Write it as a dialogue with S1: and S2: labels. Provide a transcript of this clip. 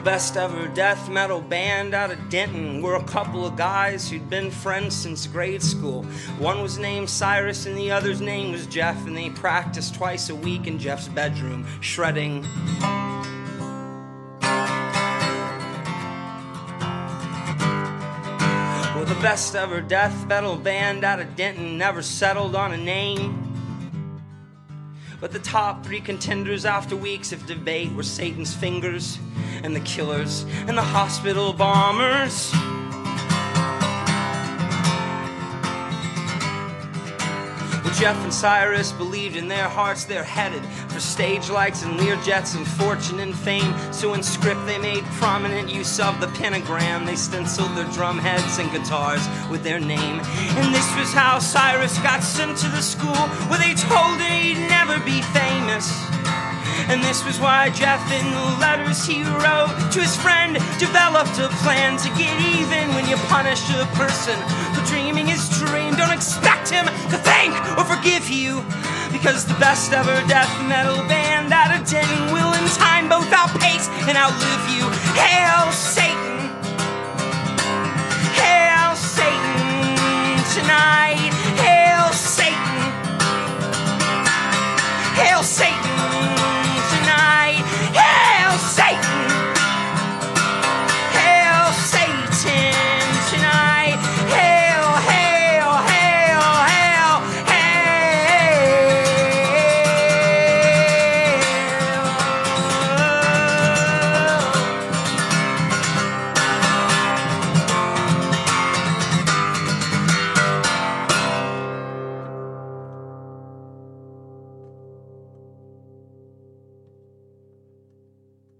S1: best ever death metal band out of Denton were a couple of guys who'd been friends since grade school. One was named Cyrus and the other's name was Jeff, and they practiced twice a week in Jeff's bedroom, shredding. Well, the best ever death metal band out of Denton never settled on a name. But the top three contenders after weeks of debate were Satan's Fingers and the Killers and the Hospital Bombers. Well, Jeff and Cyrus believed in their hearts they're headed for stage lights and Learjets and fortune and fame. So in script they made prominent use of the pentagram. They stenciled their drum heads and guitars with their name. And this was how Cyrus got sent to the school where they told him he'd never be famous. And this was why Jeff, in the letters he wrote to his friend, developed a plan to get even. When you punish a person for dreaming his dream, don't expect him to thank or forgive you, because the best ever death metal band out of Denton will in time both outpace and outlive you. Hail Satan!